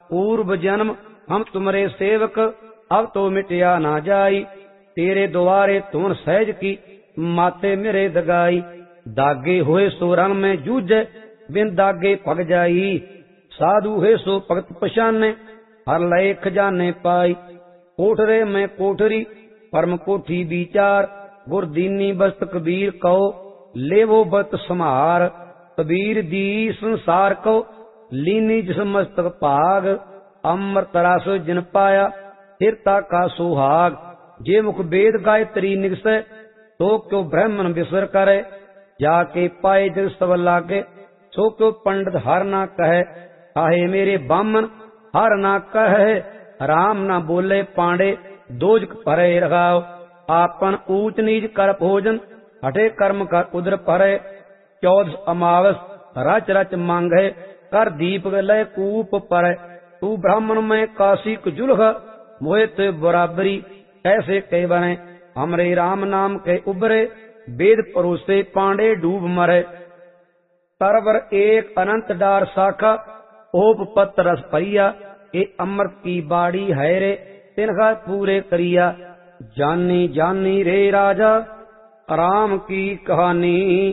पूर्व जन्म हम तुम्हारे सेवक, अब तो मिटिया ना जाई। तेरे द्वारे तुम सहज की, माते मेरे दगाई। दागे होए सो रंग में जूझे, बिन दागे पग जाई। साधु है सो भगत पछाने, हर लय खजाने पाई। कोठरे में कोठरी, परम कोठी विचार। गुर दीनी बस्त कबीर कहो, लेवो बत समार। कबीर दी संसार को, लीनी जिस मस्तक भाग। अमृत रस जिन पाया, हिरता का सुहाग। जे मुख वेद गायत्री निगसै, तो क्यों ब्राह्मण बिसर करे। जाके पाए जग सब लागे, सो क्यों पंडित हर ना कहे। काहे मेरे बामन हर ना कहे, राम ना बोले पांडे। दोजक भरे रखाओ, आपन ऊंच नीच कर भोजन। हटे कर्म कर उदर भरे, 14 अमावस रच रच मांगे। कर दीप लय कूप पर, तू ब्राह्मण में काशी जुलह। मोहित बराबरी ऐसे कह बने, हमरे राम नाम के उबरे। वेद परोसे पांडे डूब मरे। तरवर एक अनंत डार शाखा, ओप पत रस परिया। ए अमृत की बाड़ी है रे, तिनका पूरे करिया। जानी जानी रे राजा, राम की कहानी।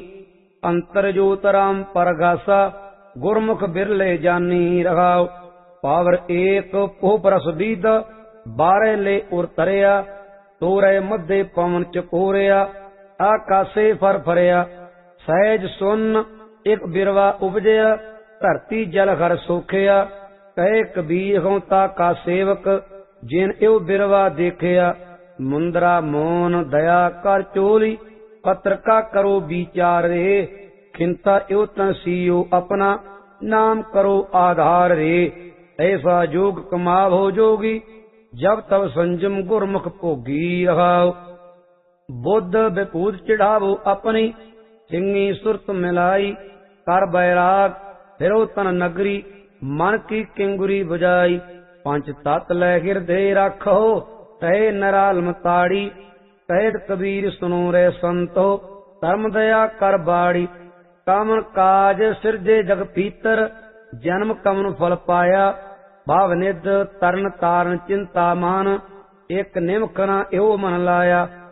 अंतर जोत राम परगासा, गुरमुख बिरले जानी रहाओ। पावर एक पोप रस बीद, 12 ले उर तरया। तोरे मध्य पवन चकोरिया, आकाशे फर फरिया। सहज सुन एक बिरवा उपजया, धरती जल हर सोखिया। कहे कबीर हों का सेवक, जिन एव बिरवा देखिया। मुंदरा मोन दया कर चोली, पत्र का करो विचार रे। खिंता एव तन सीओ अपना, नाम करो आधार रे। ऐसा जोग कमावो जोगी, जब तब संजम गुरमुख भोगी रहाओ। बुद्ध विभूत चढ़ावो अपनी, सिंगी सुरत मिलाई। कर बैराग फिरो तन नगरी, मन की किंगुरी बुझाई। पंच तत् लै हृदय रखो, तहे नरालम ताड़ी। कहत कबीर सुनो रे संतो, धर्म दया कर बाड़ी। कामन काज सिरजे जग पीतर, जन्म कमन फल पाया। भाव निध तरन तारण चिंता मान, एक निमख न एहो मन लाया।